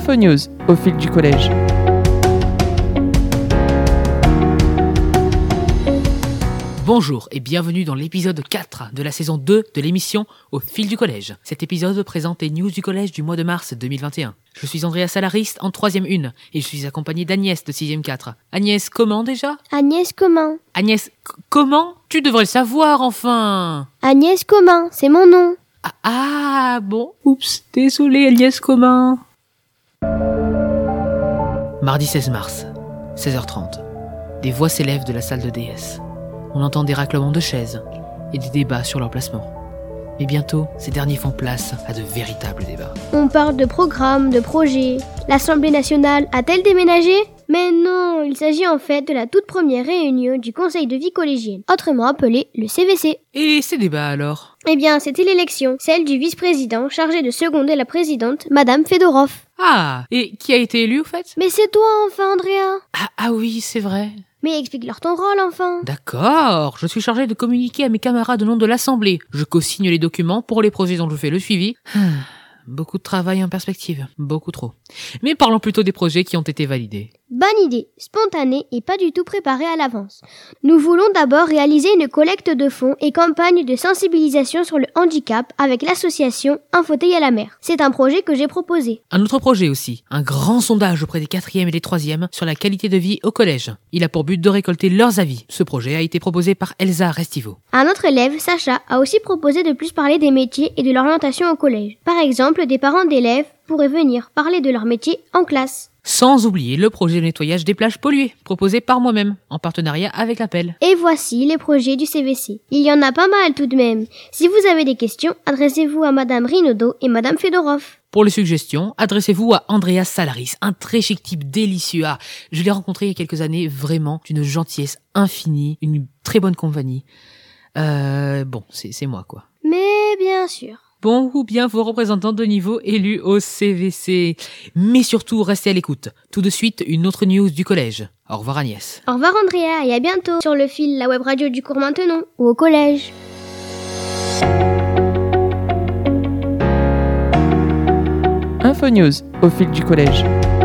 Info News au fil du collège. Bonjour et bienvenue dans l'épisode 4 de la saison 2 de l'émission Au fil du collège. Cet épisode présente les news du collège du mois de mars 2021. Je suis Andrea Salariste en 3e 1 et je suis accompagnée d'Agnès de 6e 4. Agnès, comment déjà ? Agnès Commun. Agnès, comment ? Tu devrais le savoir enfin ! Agnès Commun, c'est mon nom. Bon. Oups, désolé Agnès Commun. Mardi 16 mars, 16h30. Des voix s'élèvent de la salle de DS. On entend des raclements de chaises et des débats sur leur placement. Mais bientôt, ces derniers font place à de véritables débats. On parle de programmes, de projets. L'Assemblée nationale a-t-elle déménagé ? Mais non, il s'agit en fait de la toute première réunion du Conseil de vie collégienne, autrement appelé le CVC. Et ces débats alors ? Eh bien, c'était l'élection, celle du vice-président chargé de seconder la présidente, Madame Fedorov. Ah, et qui a été élu au fait ? Mais c'est toi enfin, Andrea. Ah oui, c'est vrai. Mais explique-leur ton rôle enfin. D'accord, je suis chargé de communiquer à mes camarades au nom de l'Assemblée. Je co-signe les documents pour les projets dont je fais le suivi. Beaucoup de travail en perspective, beaucoup trop. Mais parlons plutôt des projets qui ont été validés. Bonne idée, spontanée et pas du tout préparée à l'avance. Nous voulons d'abord réaliser une collecte de fonds et campagne de sensibilisation sur le handicap avec l'association Un fauteuil à la mer. C'est un projet que j'ai proposé. Un autre projet aussi, un grand sondage auprès des 4e et des 3e sur la qualité de vie au collège. Il a pour but de récolter leurs avis. Ce projet a été proposé par Elsa Restivo. Un autre élève, Sacha, a aussi proposé de plus parler des métiers et de l'orientation au collège. Par exemple, des parents d'élèves pourraient venir parler de leur métier en classe. Sans oublier le projet de nettoyage des plages polluées, proposé par moi-même, en partenariat avec l'Appel. Et voici les projets du CVC. Il y en a pas mal tout de même. Si vous avez des questions, adressez-vous à Madame Rinaudot et Madame Fedorov. Pour les suggestions, adressez-vous à Andrea Salaris, un très chic type délicieux. Je l'ai rencontré il y a quelques années, vraiment d'une gentillesse infinie, une très bonne compagnie. C'est moi quoi. Mais bien sûr. Bon, ou bien vos représentants de niveau élus au CVC. Mais surtout, restez à l'écoute. Tout de suite, une autre news du collège. Au revoir Agnès. Au revoir Andrea et à bientôt sur le fil, la web radio du cours maintenant ou au collège. Info News au fil du collège.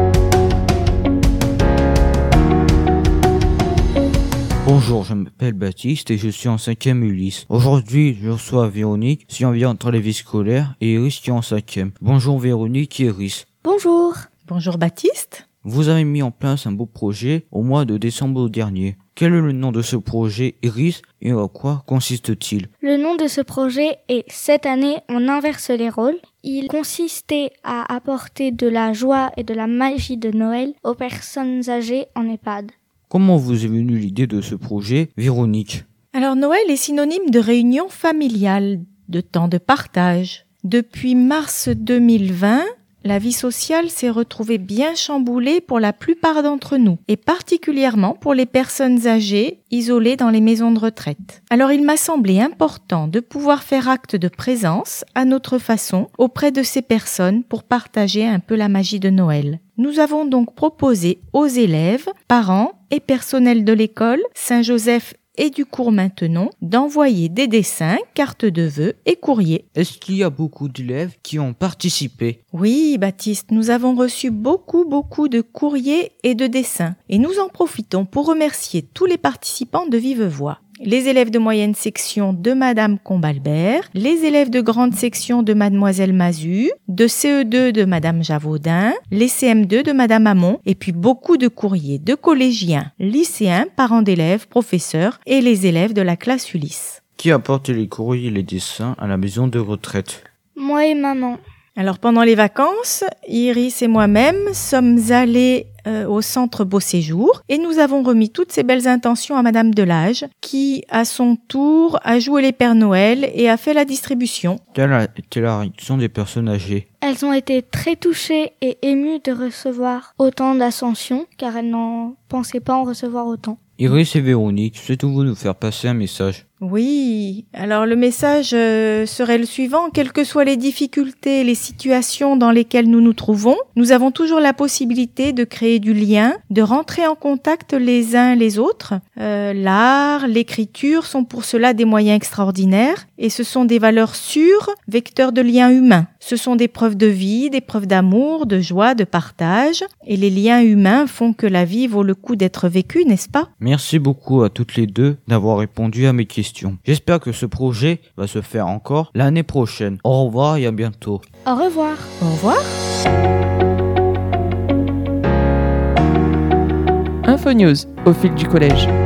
Bonjour, je m'appelle Baptiste et je suis en 5e Ulysse. Aujourd'hui, je reçois Véronique, qui en vient entre les vies scolaires, et Iris qui est en 5e. Bonjour Véronique et Iris. Bonjour. Bonjour Baptiste. Vous avez mis en place un beau projet au mois de décembre dernier. Quel est le nom de ce projet, Iris, et à quoi consiste-t-il ? Le nom de ce projet est « Cette année, on inverse les rôles ». Il consistait à apporter de la joie et de la magie de Noël aux personnes âgées en EHPAD. Comment vous est venue l'idée de ce projet, Véronique ? Alors Noël est synonyme de réunion familiale, de temps de partage. Depuis mars 2020, la vie sociale s'est retrouvée bien chamboulée pour la plupart d'entre nous, et particulièrement pour les personnes âgées isolées dans les maisons de retraite. Alors il m'a semblé important de pouvoir faire acte de présence à notre façon auprès de ces personnes pour partager un peu la magie de Noël. Nous avons donc proposé aux élèves, parents et personnel de l'école Saint-Joseph et du cours Maintenon d'envoyer des dessins, cartes de vœux et courriers. Est-ce qu'il y a beaucoup d'élèves qui ont participé ? Oui, Baptiste, nous avons reçu beaucoup de courriers et de dessins. Et nous en profitons pour remercier tous les participants de vive voix. Les élèves de moyenne section de Madame Combalbert, les élèves de grande section de Mademoiselle Mazu, de CE2 de Madame Javaudin, les CM2 de Madame Hamon, et puis beaucoup de courriers de collégiens, lycéens, parents d'élèves, professeurs et les élèves de la classe Ulysse. Qui a apporté les courriers et les dessins à la maison de retraite ? Moi et maman. Alors pendant les vacances, Iris et moi-même sommes allés au centre Beau Séjour et nous avons remis toutes ces belles intentions à Madame Delage qui, à son tour, a joué les Pères Noël et a fait la distribution. Quelle a été la réaction des personnes âgées ? Elles ont été très touchées et émues de recevoir autant d'ascensions car elles n'en pensaient pas en recevoir autant. Iris et Véronique, souhaitez-vous nous faire passer un message ? Oui, alors le message serait le suivant. Quelles que soient les difficultés, les situations dans lesquelles nous nous trouvons, nous avons toujours la possibilité de créer du lien, de rentrer en contact les uns les autres. L'art, l'écriture sont pour cela des moyens extraordinaires et ce sont des valeurs sûres, vecteurs de liens humains. Ce sont des preuves de vie, des preuves d'amour, de joie, de partage. Et les liens humains font que la vie vaut le coup d'être vécue, n'est-ce pas ? Merci beaucoup à toutes les deux d'avoir répondu à mes questions. J'espère que ce projet va se faire encore l'année prochaine. Au revoir et à bientôt. Au revoir. Au revoir. Info News au fil du collège.